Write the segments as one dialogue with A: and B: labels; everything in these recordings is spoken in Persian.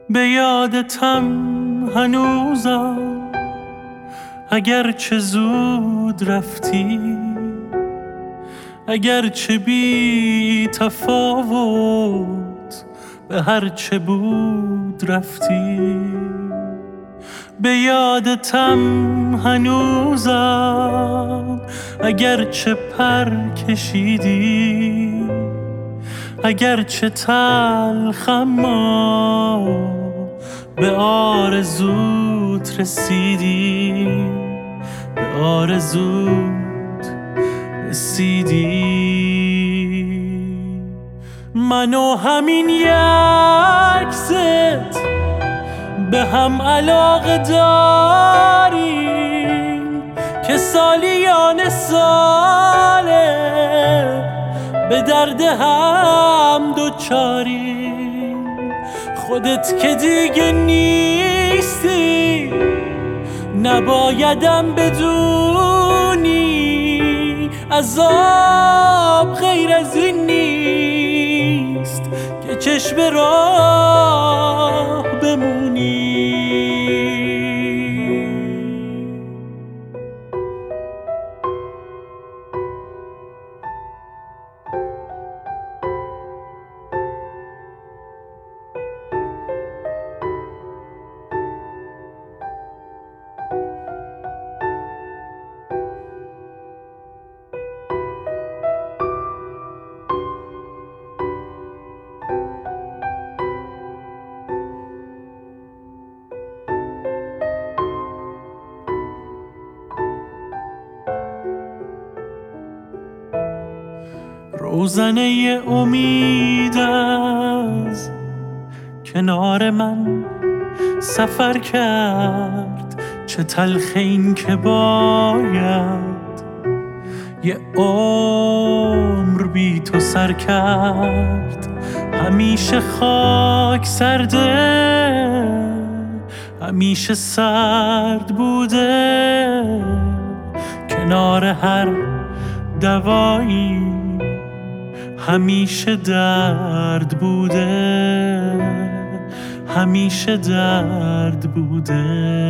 A: به یادتم هنوزم اگرچه زود رفتی، اگرچه بی تفاوت به هرچه بود رفتی. به یادتم هنوزم اگرچه پر کشیدی، اگرچه تلخ اما به آرزوت رسیدی، به آرزوت رسیدی. من و همین یک ست به هم علاقه داریم که سالیان ساله به درد هم دوچاریم. خودت که دیگه نیستی نبایدم بدونی، عذاب غیر از این نیست که چشم راه بمونی. روزنه امید از کنار من سفر کرد، چه تلخ این که باید یه عمر بی تو سر کرد. همیشه خاک سرده، همیشه سرد بوده، کنار هر دوایی همیشه درد بوده، همیشه درد بوده.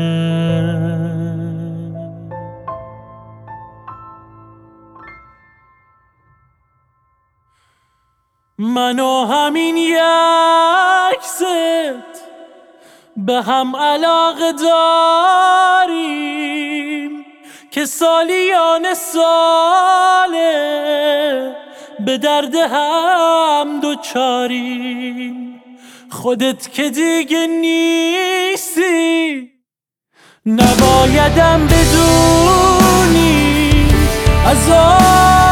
A: من و همین یک ست به هم علاقه داریم که سالیان ساله به درد هم دوچاریم. خودت که دیگه نیستی نبایدم بدونی، عذاب